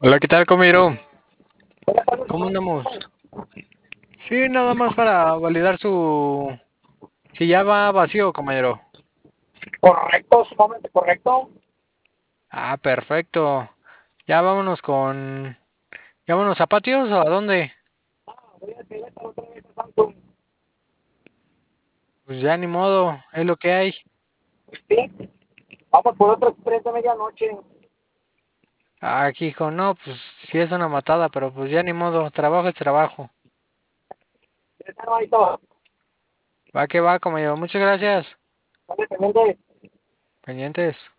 Hola, ¿qué tal, compañero? Buenas tardes, ¿Cómo hermano. ¿Cómo andamos? estás? Sí, nada más para validar su... Si ya va vacío, compañero. Correcto, sumamente correcto. Ah, perfecto. Ya vámonos con... ¿Ya vámonos a patios o a dónde? Voy a decirle esta otra vez a Samsung. Pues ya ni modo, es lo que hay. Sí, vamos por otro express de medianoche. Aquí, hijo, no, pues sí es una matada, pero pues ya ni modo, trabajo es trabajo. Esta hermanito, Va que va, compañero. Muchas gracias. dale pendiente. Pendientes.